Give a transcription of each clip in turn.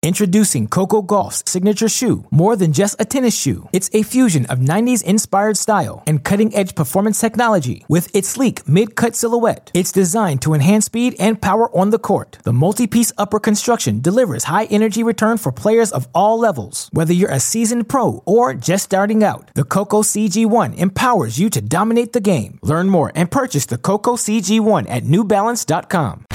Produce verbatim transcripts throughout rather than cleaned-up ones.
Introducing Coco Gauff's signature shoe, more than just a tennis shoe. It's a fusion of nineties-inspired style and cutting-edge performance technology. With its sleek mid-cut silhouette, it's designed to enhance speed and power on the court. The multi-piece upper construction delivers high-energy return for players of all levels. Whether you're a seasoned pro or just starting out, the Coco C G one empowers you to dominate the game. Learn more and purchase the Coco C G one at new balance dot com.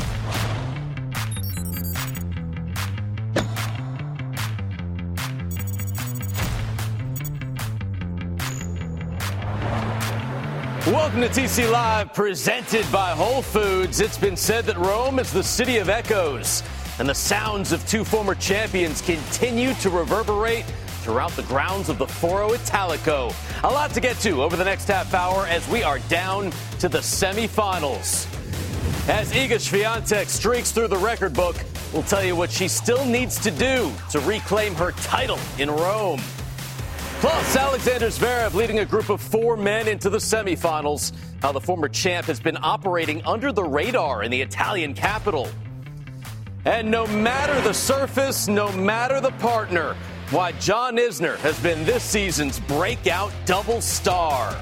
Welcome to T C Live, presented by Whole Foods. It's been said that Rome is the city of echoes, and the sounds of two former champions continue to reverberate throughout the grounds of the Foro Italico. A lot to get to over the next half hour as we are down to the semifinals. As Iga Swiatek streaks through the record book, we'll tell you what she still needs to do to reclaim her title in Rome. Plus, Alexander Zverev leading a group of four men into the semifinals. How the former champ has been operating under the radar in the Italian capital. And no matter the surface, no matter the partner, why John Isner has been this season's breakout double star.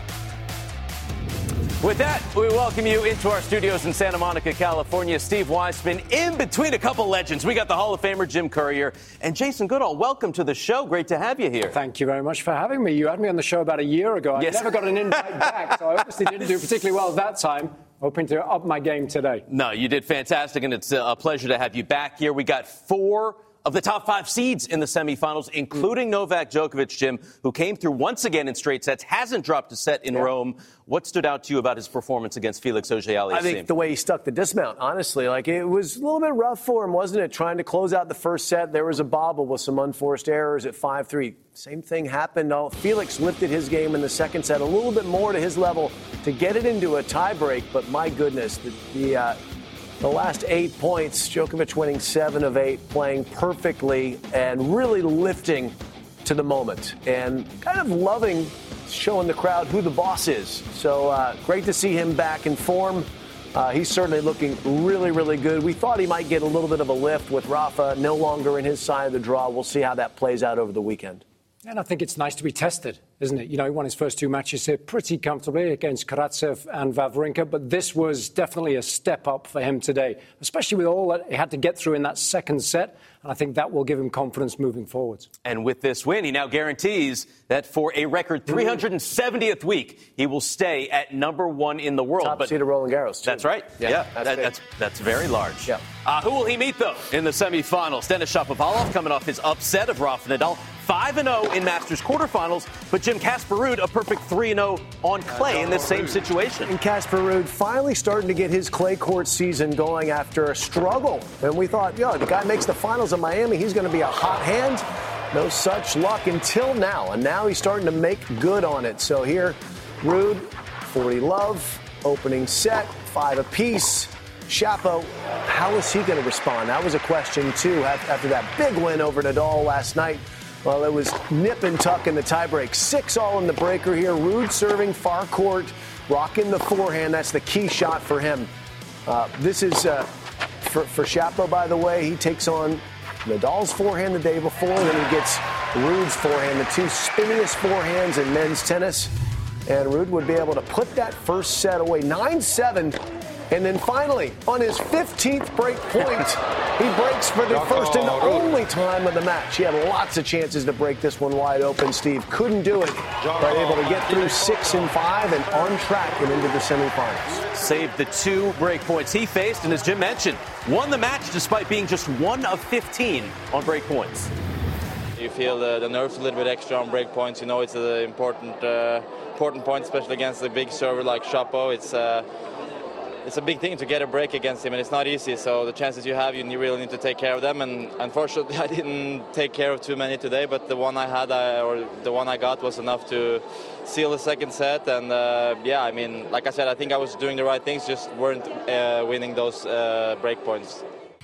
With that, we welcome you into our studios in Santa Monica, California. Steve Weissman in between a couple legends. We got the Hall of Famer Jim Courier and Jason Goodall. Welcome to the show. Great to have you here. Thank you very much for having me. You had me on the show about a year ago. I yes. never got an invite back, so I obviously didn't do particularly well that time. Hoping to up my game today. No, you did fantastic, and it's a pleasure to have you back here. We got four of the top five seeds in the semifinals, including Novak Djokovic, Jim, who came through once again in straight sets, hasn't dropped a set in yeah. Rome. What stood out to you about his performance against Felix Auger-Aliassime? I think the way he stuck the dismount, honestly. Like, it was a little bit rough for him, wasn't it? Trying to close out the first set. There was a bobble with some unforced errors at five three. Same thing happened. Oh, Felix lifted his game in the second set a little bit more to his level to get it into a tiebreak. But my goodness, the, the uh, The last eight points, Djokovic winning seven of eight, playing perfectly and really lifting to the moment and kind of loving showing the crowd who the boss is. So uh, great to see him back in form. Uh, he's certainly looking really, really good. We thought he might get a little bit of a lift with Rafa no longer in his side of the draw. We'll see how that plays out over the weekend. And I think it's nice to be tested, isn't it? You know, he won his first two matches here pretty comfortably against Karatsev and Wawrinka, but this was definitely a step up for him today, especially with all that he had to get through in that second set. And I think that will give him confidence moving forwards. And with this win, he now guarantees that for a record three hundred seventieth week, he will stay at number one in the world. Top but seed of Roland Garros, too. That's right. Yeah, yeah that's, that, that's that's very large. Yeah. Uh, who will he meet, though, in the semifinals? Denis Shapovalov coming off his upset of Rafa Nadal. five and oh in Masters quarterfinals, but Jim Casper Ruud a perfect three and oh on clay in this same situation. And Casper Ruud finally starting to get his clay court season going after a struggle. And we thought, yo, the guy makes the finals in Miami, he's going to be a hot hand. No such luck until now. And now he's starting to make good on it. So here, Ruud, forty love, opening set, five apiece. Shapo, how is he going to respond? That was a question, too, after that big win over Nadal last night. Well, it was nip and tuck in the tiebreak. Six all in the breaker here. Ruud serving far court, rocking the forehand. That's the key shot for him. Uh, this is uh, for, for Shapo, by the way. He takes on Nadal's forehand the day before. Then he gets Ruud's forehand, the two spinniest forehands in men's tennis. And Ruud would be able to put that first set away. nine seven. And then finally, on his fifteenth break point, he breaks for the first and only time of the match. He had lots of chances to break this one wide open. Steve couldn't do it, but able to get through six and five and on track and into the semifinals. Saved the two break points he faced, and as Jim mentioned, won the match despite being just one of fifteen on break points. You feel the, the nerves a little bit extra on break points. You know it's an important, uh, important point, especially against a big server like Shapo. It's uh, It's a big thing to get a break against him, and it's not easy. So the chances you have, you really need to take care of them. And unfortunately, I didn't take care of too many today. But the one I had, I, or the one I got, was enough to seal the second set. And uh, yeah, I mean, like I said, I think I was doing the right things, just weren't uh, winning those uh, break points.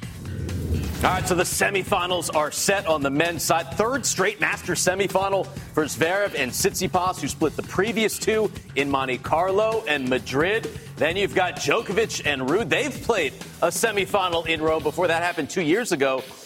All right, so the semifinals are set on the men's side. Third straight Masters semifinal for Zverev and Tsitsipas, who split the previous two in Monte Carlo and Madrid. Then you've got Djokovic and Ruud. They've played a semifinal in Rome before. That happened two years ago.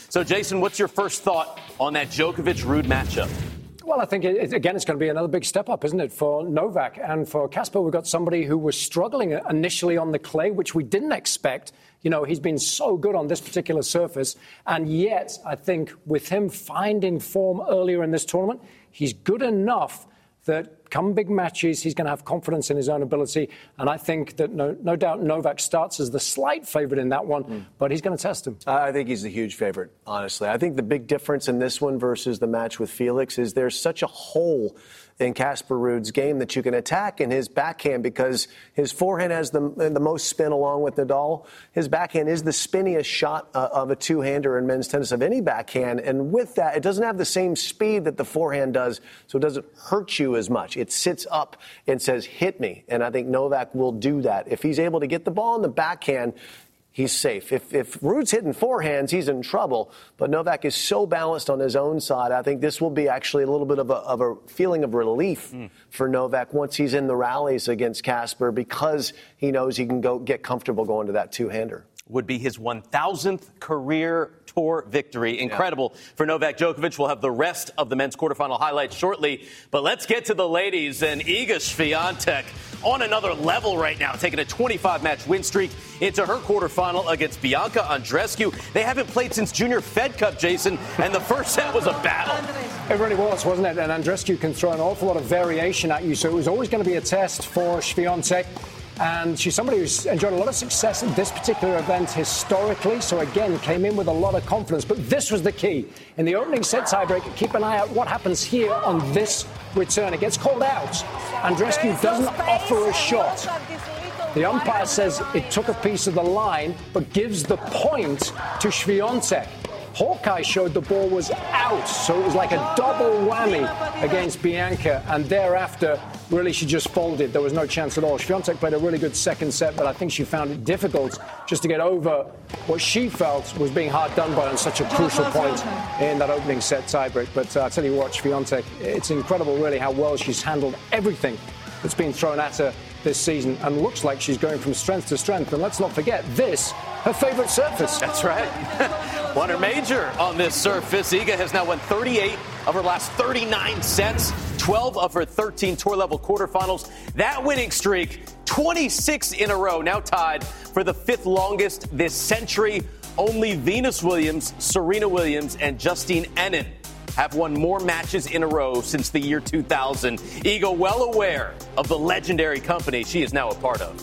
So, Jason, what's your first thought on that Djokovic-Ruud matchup? Well, I think, it, again, it's going to be another big step up, isn't it, for Novak? And for Casper, we've got somebody who was struggling initially on the clay, which we didn't expect. You know, he's been so good on this particular surface. And yet, I think with him finding form earlier in this tournament, he's good enough that come big matches, he's going to have confidence in his own ability. And I think that no, no doubt Novak starts as the slight favorite in that one, mm. but he's going to test him. I think he's the huge favorite, honestly. I think the big difference in this one versus the match with Felix is there's such a hole in Casper Ruud's game that you can attack in his backhand because his forehand has the, the most spin along with Nadal. His backhand is the spinniest shot uh, of a two-hander in men's tennis of any backhand. And with that, it doesn't have the same speed that the forehand does, so it doesn't hurt you as much. It sits up and says, hit me. And I think Novak will do that. If he's able to get the ball in the backhand, he's safe. If, if Ruud's hitting forehands, he's in trouble. But Novak is so balanced on his own side. I think this will be actually a little bit of a, of a feeling of relief mm. for Novak once he's in the rallies against Casper because he knows he can go get comfortable going to that two-hander. Would be his one thousandth career tour victory. Incredible yeah. for Novak Djokovic. We'll have the rest of the men's quarterfinal highlights shortly. But let's get to the ladies. And Iga Swiatek on another level right now, taking a twenty-five match win streak into her quarterfinal against Bianca Andreescu. They haven't played since Junior Fed Cup, Jason, and the first set was a battle. It really was, wasn't it? And Andreescu can throw an awful lot of variation at you, so it was always going to be a test for Swiatek. And she's somebody who's enjoyed a lot of success in this particular event historically, so again, came in with a lot of confidence. But this was the key. In the opening set tiebreak, keep an eye out what happens here on this return. It gets called out. Andreescu doesn't offer a shot. The umpire says it took a piece of the line, but gives the point to Swiatek. Hawkeye showed the ball was out, so it was like a double whammy against Bianca, and thereafter, really, she just folded. There was no chance at all. Swiatek played a really good second set, but I think she found it difficult just to get over what she felt was being hard done by on such a crucial point in that opening set tiebreak. But uh, I tell you what, Swiatek, it's incredible, really, how well she's handled everything that's been thrown at her this season, and looks like she's going from strength to strength. And let's not forget, this, her favorite surface. That's right. Won her major on this surface. Iga has now won thirty-eight of her last thirty-nine sets, twelve of her thirteen tour-level quarterfinals. That winning streak, twenty-six in a row, now tied for the fifth longest this century. Only Venus Williams, Serena Williams, and Justine Henin have won more matches in a row since the year two thousand. Iga well aware of the legendary company she is now a part of.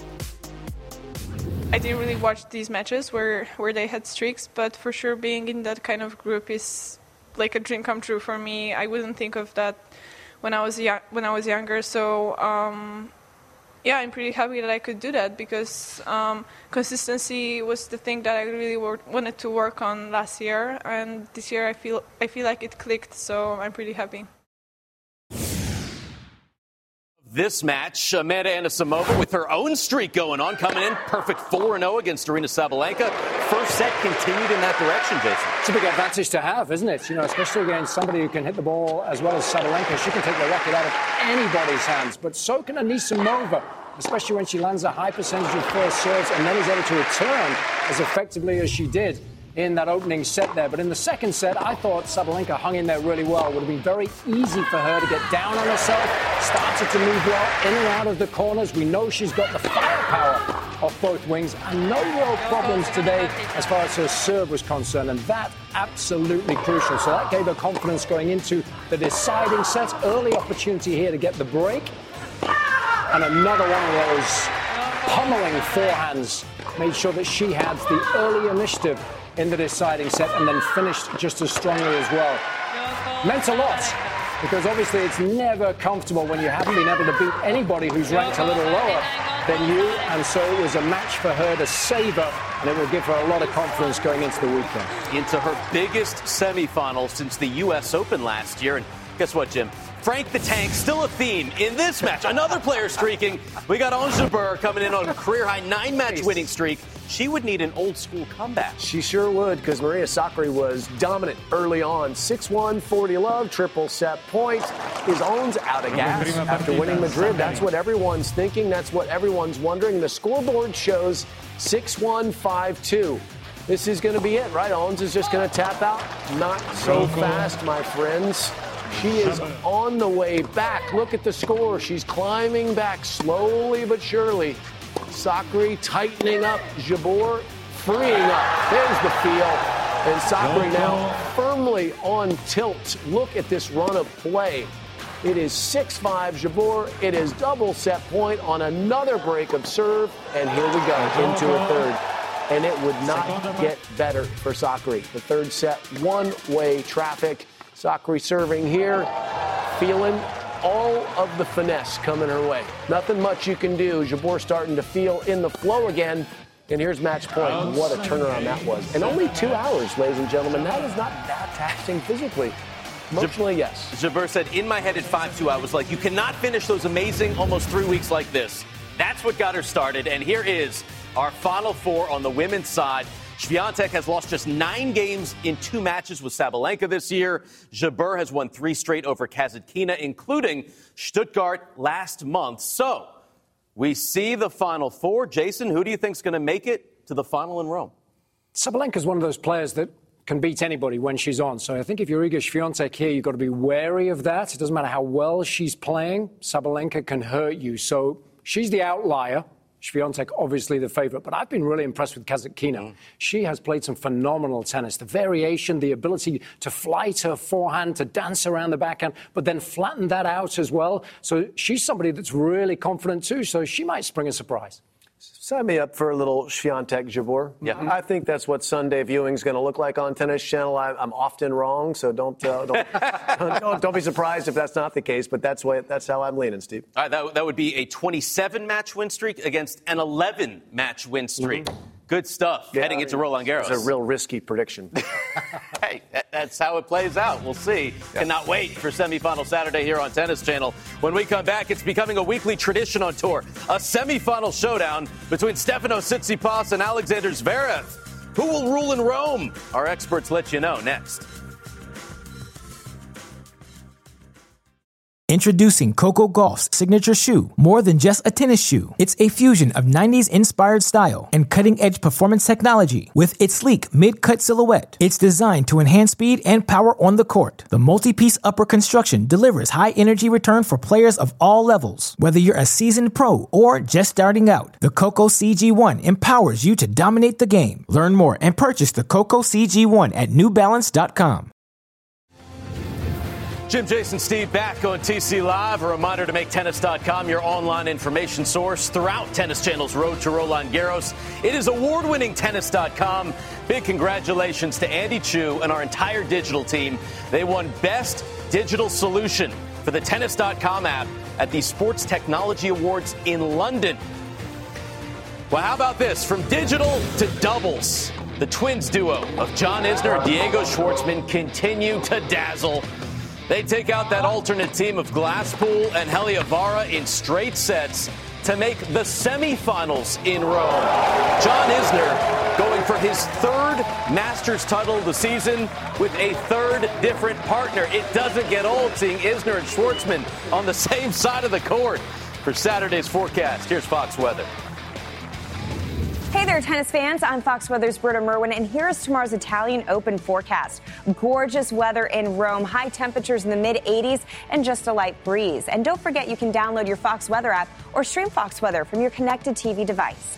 I didn't really watch these matches where, where they had streaks, but for sure being in that kind of group is like a dream come true for me. I wouldn't think of that when I was young, when I was younger. So um, yeah, I'm pretty happy that I could do that because um, consistency was the thing that I really wor- wanted to work on last year, and this year I feel I feel like it clicked. So I'm pretty happy. This match, Amanda Anisimova with her own streak going on, coming in perfect four and oh against Aryna Sabalenka. First set continued in that direction, Jason. It's a big advantage to have, isn't it? You know, especially against somebody who can hit the ball as well as Sabalenka. She can take the racket out of anybody's hands, but so can Anisimova, especially when she lands a high percentage of first serves and then is able to return as effectively as she did in that opening set there. But in the second set, I thought Sabalenka hung in there really well. It would have been very easy for her to get down on herself, started to move well in and out of the corners. We know she's got the firepower off both wings, and no real problems today as far as her serve was concerned, and that absolutely crucial. So that gave her confidence going into the deciding set. Early opportunity here to get the break, and another one of those pummeling forehands made sure that she had the early initiative in the deciding set, and then finished just as strongly as well. Meant a lot, because obviously it's never comfortable when you haven't been able to beat anybody who's ranked a little lower than you, and so it was a match for her to savor, and it will give her a lot of confidence going into the weekend. Into her biggest semifinal since the U S Open last year, and guess what, Jim? Frank the Tank, still a theme in this match. Another player streaking. We got Ons Jabeur coming in on a career-high nine-match winning streak. She would need an old-school comeback. She sure would, because Maria Sakkari was dominant early on. six one, forty love, triple set point. Is Ons out of gas after winning Madrid? That's what everyone's thinking. That's what everyone's wondering. The scoreboard shows six one, five two. this is going to be it, right? Ons is just going to tap out. Not so fast, my friends. She is on the way back. Look at the score. She's climbing back slowly but surely. Sakkari tightening up. Jabeur freeing up. There's the feel. And Sakkari now firmly on tilt. Look at this run of play. It is six five Jabeur. It is double set point on another break of serve. And here we go into a third. And it would not get better for Sakkari. The third set, one-way traffic. Sakkari serving here, feeling all of the finesse coming her way. Nothing much you can do. Jabeur starting to feel in the flow again. And here's match point. What a turnaround that was. And only two hours, ladies and gentlemen. That is not that taxing physically. Emotionally, yes. Jabeur said, in my head at five two, I was like, you cannot finish those amazing almost three weeks like this. That's what got her started. And here is our Final Four on the women's side. Swiatek has lost just nine games in two matches with Sabalenka this year. Jabeur has won three straight over Kasatkina, including Stuttgart last month. So we see the Final Four. Jason, who do you think is going to make it to the final in Rome? Sabalenka is one of those players that can beat anybody when she's on. So I think if you're Iga Swiatek here, you've got to be wary of that. It doesn't matter how well she's playing. Sabalenka can hurt you. So she's the outlier. Swiatek, obviously the favorite, but I've been really impressed with Kasatkina. Mm. She has played some phenomenal tennis. The variation, the ability to fly to her forehand, to dance around the backhand, but then flatten that out as well. So she's somebody that's really confident too, so she might spring a surprise. Sign me up for a little Swiatek Jabeur. Yeah, I think that's what Sunday viewing is going to look like on Tennis Channel. I, I'm often wrong, so don't, uh, don't, don't don't be surprised if that's not the case. But that's why that's how I'm leaning, Steve. All right, that that would be a twenty-seven match win streak against an eleven match win streak. Mm-hmm. Good stuff. Yeah, heading I mean, into Roland Garros. It's a real risky prediction. Hey, that's how it plays out. We'll see. Yeah. Cannot wait for semifinal Saturday here on Tennis Channel. When we come back, it's becoming a weekly tradition on tour. A semifinal showdown between Stefanos Tsitsipas and Alexander Zverev. Who will rule in Rome? Our experts let you know next. Introducing Coco Gauff's signature shoe, more than just a tennis shoe. It's a fusion of nineties-inspired style and cutting-edge performance technology with its sleek mid-cut silhouette. It's designed to enhance speed and power on the court. The multi-piece upper construction delivers high-energy return for players of all levels. Whether you're a seasoned pro or just starting out, the Coco C G one empowers you to dominate the game. Learn more and purchase the Coco C G one at new balance dot com. Jim, Jason, Steve back on T C Live. A reminder to make tennis dot com your online information source throughout Tennis Channel's Road to Roland Garros. It is award-winning tennis dot com. Big congratulations to Andy Chu and our entire digital team. They won Best Digital Solution for the tennis dot com app at the Sports Technology Awards in London. Well, how about this? From digital to doubles, the twins duo of John Isner and Diego Schwartzman continue to dazzle. They take out that alternate team of Glasspool and Heliavara in straight sets to make the semifinals in Rome. John Isner going for his third Masters title of the season with a third different partner. It doesn't get old seeing Isner and Schwartzman on the same side of the court. For Saturday's forecast, here's Fox Weather. Hey there, tennis fans. I'm Fox Weather's Britta Merwin, and here's tomorrow's Italian Open forecast. Gorgeous weather in Rome, high temperatures in the mid eighties, and just a light breeze. And don't forget you can download your Fox Weather app or stream Fox Weather from your connected T V device.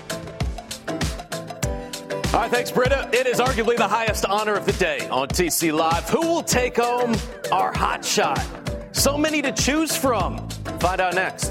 All right, thanks, Britta. It is arguably the highest honor of the day on T C Live. Who will take home our hot shot? So many to choose from. Find out next.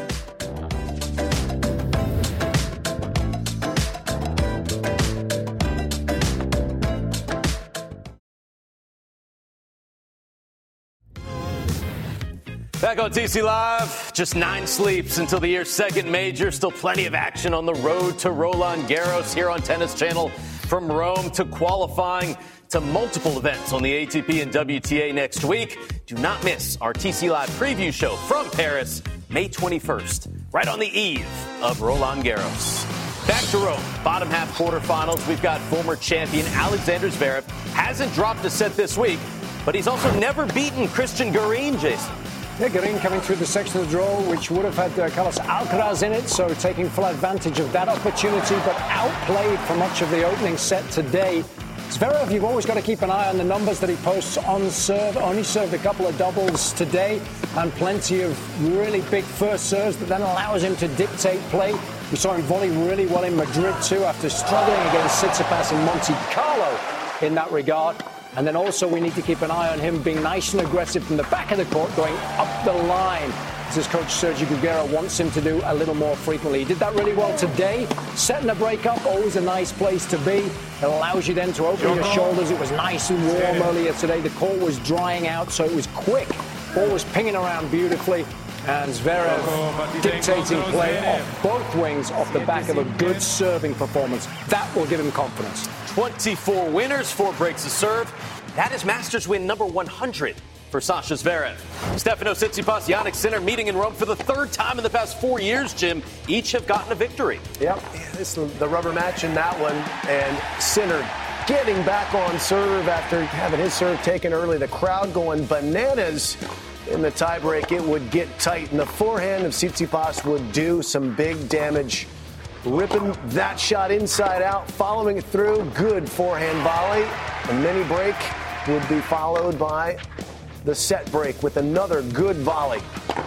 Back on T C Live, just nine sleeps until the year's second major. Still plenty of action on the road to Roland Garros here on Tennis Channel. From Rome to qualifying to multiple events on the A T P and W T A next week. Do not miss our T C Live preview show from Paris, May twenty-first, right on the eve of Roland Garros. Back to Rome, bottom half quarterfinals. We've got former champion Alexander Zverev. Hasn't dropped a set this week, but he's also never beaten Christian Garin, Jason. Yeah, Garin coming through the section of the draw, which would have had uh, Carlos Alcaraz in it, so taking full advantage of that opportunity, but outplayed for much of the opening set today. Zverev, you've always got to keep an eye on the numbers that he posts on serve. Only served a couple of doubles today and plenty of really big first serves that then allows him to dictate play. We saw him volley really well in Madrid too after struggling against Tsitsipas in Monte Carlo in that regard. And then also we need to keep an eye on him being nice and aggressive from the back of the court, going up the line, as his coach Sergio Guerrero wants him to do a little more frequently. He did that really well today. Setting a break up, always a nice place to be. It allows you then to open your shoulders. It was nice and warm earlier today. The court was drying out, so it was quick. Ball was pinging around beautifully. And Zverev dictating play off both wings off the back of a good serving performance. That will give him confidence. twenty-four winners, four breaks of serve. That is Masters win number one hundred for Sasha Zverev. Stefanos Tsitsipas, Jannik Sinner meeting in Rome for the third time in the past four years, Jim. Each have gotten a victory. Yep, this is the rubber match in that one. And Sinner getting back on serve after having his serve taken early. The crowd going bananas. In the tiebreak, it would get tight, and the forehand of Tsitsipas would do some big damage. Ripping that shot inside out, following it through. Good forehand volley. A mini break would be followed by the set break with another good volley.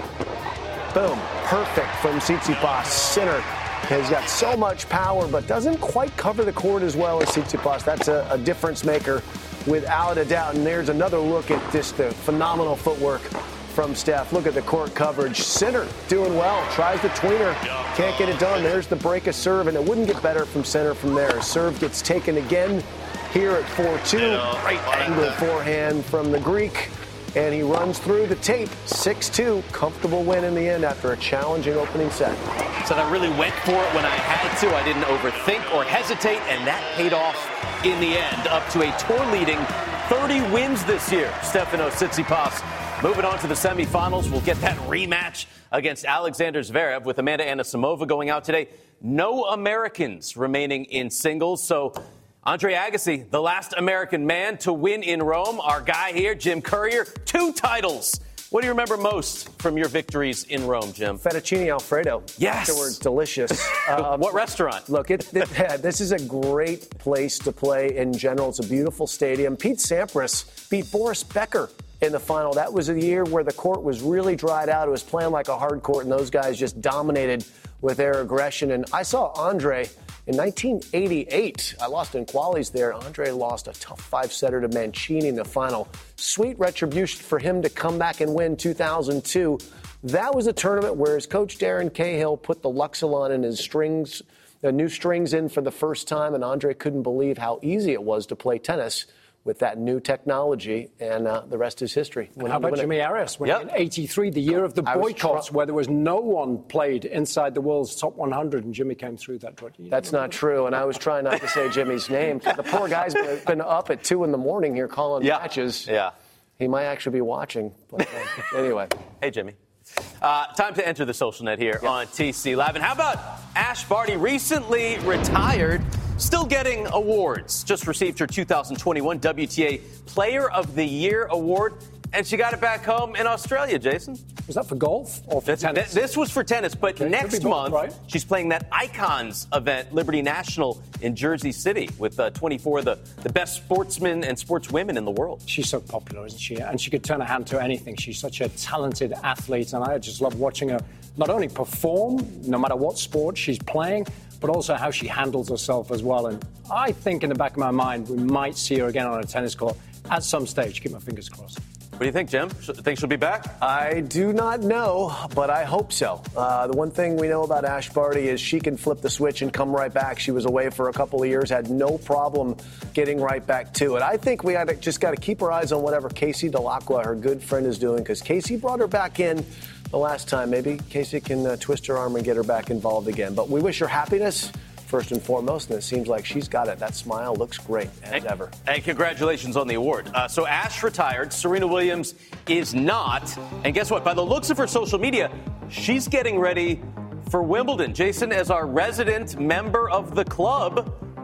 Boom. Perfect from Tsitsipas. Sinner has got so much power, but doesn't quite cover the court as well as Tsitsipas. That's a, a difference maker without a doubt. And there's another look at just the phenomenal footwork from Steph. Look at the court coverage. Sinner doing well. Tries the tweener. Can't get it done. There's the break of serve, and it wouldn't get better from Sinner from there. Serve gets taken again here at four two. Right angle forehand from the Greek. And he runs through the tape. six two. Comfortable win in the end after a challenging opening set. Said I really went for it when I had to. I didn't overthink or hesitate, and that paid off in the end. Up to a tour-leading thirty wins this year. Stefanos Tsitsipas moving on to the semifinals. We'll get that rematch against Alexander Zverev with Amanda Anisimova going out today. No Americans remaining in singles, so Andre Agassi, the last American man to win in Rome. Our guy here, Jim Courier, two titles. What do you remember most from your victories in Rome, Jim? Fettuccine Alfredo. Yes. Afterwards, delicious. Uh, what restaurant? Look, it, it, yeah, this is a great place to play in general. It's a beautiful stadium. Pete Sampras beat Boris Becker in the final. That was a year where the court was really dried out. It was playing like a hard court, and those guys just dominated with their aggression. And I saw Andre in nineteen eighty-eight. I lost in qualies there. Andre lost a tough five-setter to Mancini in the final. Sweet retribution for him to come back and win two thousand two. That was a tournament where his coach Darren Cahill put the Luxilon in his strings, the new strings in for the first time, and Andre couldn't believe how easy it was to play tennis with that new technology, and uh, the rest is history. And how about Jimmy Arias? When yep. in eighty-three, the year of the boycotts, where there was no one played inside the world's top one hundred, and Jimmy came through that. That's not true, and I was trying not to say Jimmy's name. The poor guy's been, been up at two in the morning here calling yeah. matches. Yeah. He might actually be watching. But, uh, anyway. Hey, Jimmy. Uh, time to enter the social net here yep. on T C Live. And how about Ash Barty, recently retired, still getting awards. Just received her two thousand twenty-one W T A Player of the Year award, and she got it back home in Australia, Jason. Was that for golf or for this, tennis? This was for tennis, but okay, next both, month right? she's playing that Icons event, Liberty National in Jersey City, with uh, twenty-four of the, the best sportsmen and sportswomen in the world. She's so popular, isn't she? And she could turn her hand to anything. She's such a talented athlete, and I just love watching her not only perform, no matter what sport she's playing, but also how she handles herself as well. And I think in the back of my mind, we might see her again on a tennis court at some stage. Keep my fingers crossed. What do you think, Jim? Think she'll be back? I do not know, but I hope so. Uh, the one thing we know about Ash Barty is she can flip the switch and come right back. She was away for a couple of years, had no problem getting right back to it. I think we gotta, just got to keep our eyes on whatever Casey Delacqua, her good friend, is doing, because Casey brought her back in the last time. Maybe Casey can uh, twist her arm and get her back involved again. But we wish her happiness first and foremost, and it seems like she's got it. That smile looks great as and, ever. And congratulations on the award. Uh, so Ash retired. Serena Williams is not. And guess what? By the looks of her social media, she's getting ready for Wimbledon. Jason, as our resident member of the club,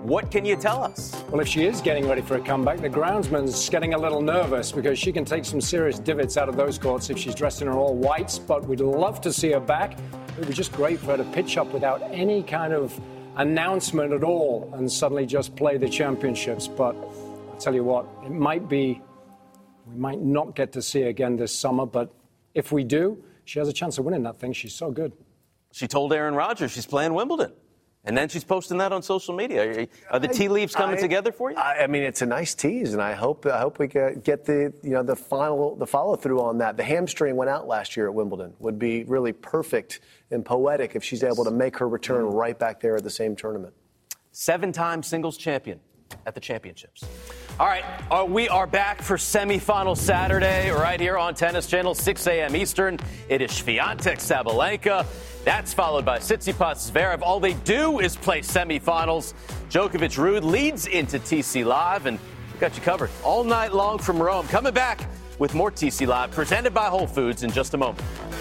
What can you tell us? Well, if she is getting ready for a comeback, the groundsman's getting a little nervous because she can take some serious divots out of those courts if she's dressed in her all whites, but we'd love to see her back. It would be just great for her to pitch up without any kind of announcement at all and suddenly just play the championships. But I'll tell you what, it might be, we might not get to see her again this summer, but if we do, she has a chance of winning that thing. She's so good. She told Aaron Rodgers she's playing Wimbledon. And then she's posting that on social media. Are the tea leaves coming I, together for you? I, I mean, it's a nice tease, and I hope I hope we get the you know the final the follow through on that. The hamstring went out last year at Wimbledon. Would be really perfect and poetic if she's able to make her return right back there at the same tournament. Seven-time singles champion at the championships. All right, uh, we are back for semifinal Saturday right here on Tennis Channel, six a.m. Eastern. It is Swiatek Sabalenka. That's followed by Tsitsipas Zverev. All they do is play semifinals. Djokovic Ruud leads into T C Live, and we've got you covered all night long from Rome. Coming back with more T C Live presented by Whole Foods in just a moment.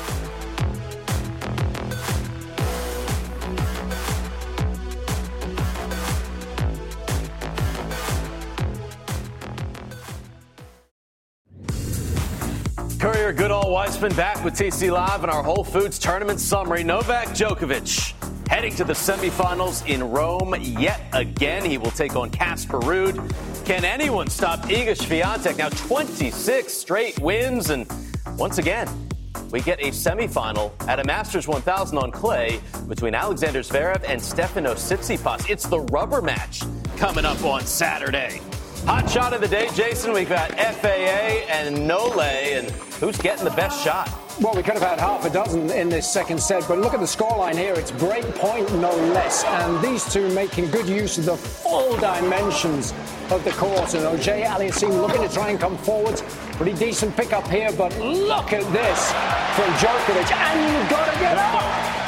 Courier Goodall Weissman back with T C Live and our Whole Foods tournament summary. Novak Djokovic heading to the semifinals in Rome yet again. He will take on Casper Ruud. Can anyone stop Iga Swiatek? Now twenty-six straight wins, and once again, we get a semifinal at a Masters one thousand on clay between Alexander Zverev and Stefanos Tsitsipas. It's the rubber match coming up on Saturday. Hot shot of the day, Jason. We've got F A A and Nole, and who's getting the best shot? Well, we could have had half a dozen in this second set, but look at the scoreline here. It's break point, no less. And these two making good use of the full dimensions of the court. And Ojei Aliassime looking to try and come forwards. Pretty decent pickup here, but look at this from Djokovic. And you've got to get up.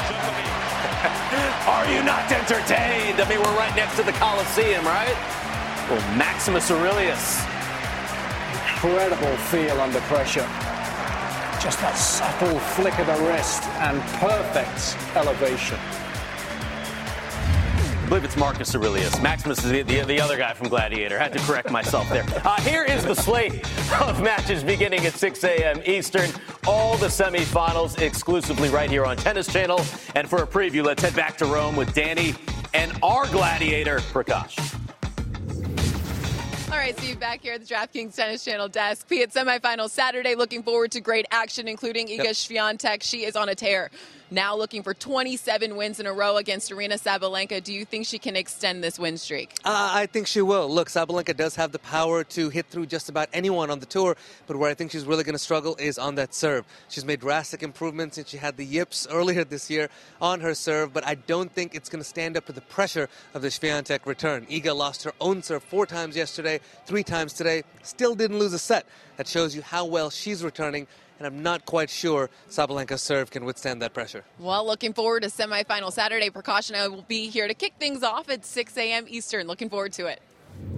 Are you not entertained? I mean, we're right next to the Coliseum, right? Well, Maximus Aurelius. Incredible feel under pressure. Just that subtle flick of the wrist and perfect elevation. I believe it's Marcus Aurelius. Maximus is the, the, the other guy from Gladiator. Had to correct myself there. Uh, here is the slate of matches beginning at six a.m. Eastern. All the semifinals exclusively right here on Tennis Channel. And for a preview, let's head back to Rome with Danny and our Gladiator, Prakash. All right, Steve, back here at the DraftKings Tennis Channel desk. P at semifinals Saturday. Looking forward to great action, including Iga yep. Swiatek. She is on a tear. Now looking for twenty-seven wins in a row against Aryna Sabalenka. Do you think she can extend this win streak? Uh, I think she will. Look, Sabalenka does have the power to hit through just about anyone on the tour, but where I think she's really going to struggle is on that serve. She's made drastic improvements since she had the yips earlier this year on her serve, but I don't think it's going to stand up to the pressure of the Swiatek return. Iga lost her own serve four times yesterday, three times today, still didn't lose a set. That shows you how well she's returning. And I'm not quite sure Sabalenka's serve can withstand that pressure. Well, looking forward to semifinal Saturday. Precaution, I will be here to kick things off at six a.m. Eastern. Looking forward to it.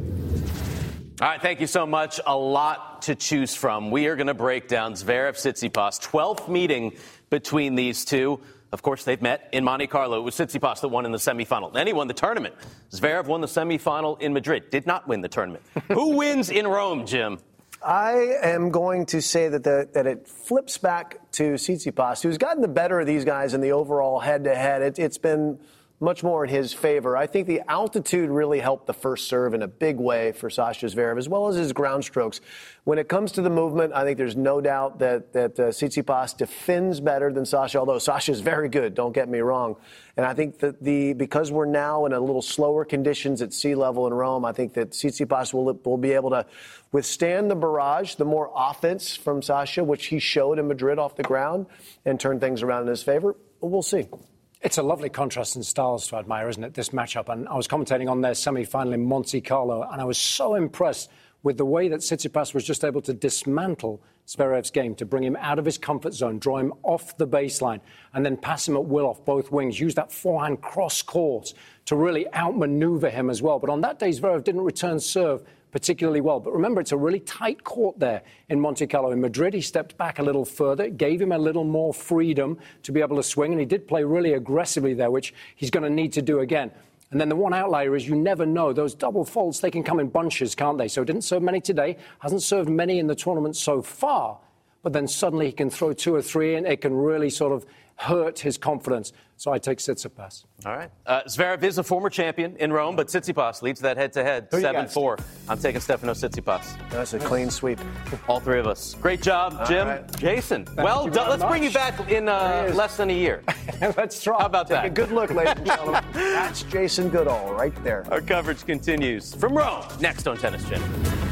All right, thank you so much. A lot to choose from. We are going to break down Zverev Tsitsipas, twelfth meeting between these two. Of course, they've met in Monte Carlo. It was Tsitsipas that won in the semifinal. Then he won the tournament. Zverev won the semifinal in Madrid. Did not win the tournament. Who wins in Rome, Jim? I am going to say that the, that it flips back to Tsitsipas, who's gotten the better of these guys in the overall head-to-head. It, it's been much more in his favor. I think the altitude really helped the first serve in a big way for Sasha Zverev, as well as his ground strokes. When it comes to the movement, I think there's no doubt that, that uh, Tsitsipas defends better than Sasha, although Sasha is very good, don't get me wrong. And I think that the because we're now in a little slower conditions at sea level in Rome, I think that Tsitsipas will, will be able to withstand the barrage, the more offense from Sasha, which he showed in Madrid off the ground, and turn things around in his favor. We'll see. It's a lovely contrast in styles to admire, isn't it, this matchup? And I was commentating on their semi-final in Monte Carlo, and I was so impressed with the way that Tsitsipas was just able to dismantle Zverev's game, to bring him out of his comfort zone, draw him off the baseline, and then pass him at will off both wings, use that forehand cross-court to really outmaneuver him as well. But on that day, Zverev didn't return serve particularly well. But remember, it's a really tight court there in Monte Carlo. In Madrid, he stepped back a little further. It gave him a little more freedom to be able to swing, and he did play really aggressively there, which he's going to need to do again. And then the one outlier is you never know. Those double faults, they can come in bunches, can't they? So didn't serve many today, hasn't served many in the tournament so far. But then suddenly he can throw two or three in. It can really sort of hurt his confidence. So I take Tsitsipas. All right. Uh, Zverev is a former champion in Rome, but Tsitsipas leads that head-to-head, seven four. I'm taking Stefanos Tsitsipas. That's a clean sweep. All three of us. Great job, Jim. Right. Jason, Thank well done. Let's much. bring you back in uh, less than a year. Let's try. How about Take that? a good look, ladies and gentlemen. That's Jason Goodall right there. Our coverage continues from Rome. Next on Tennis Channel.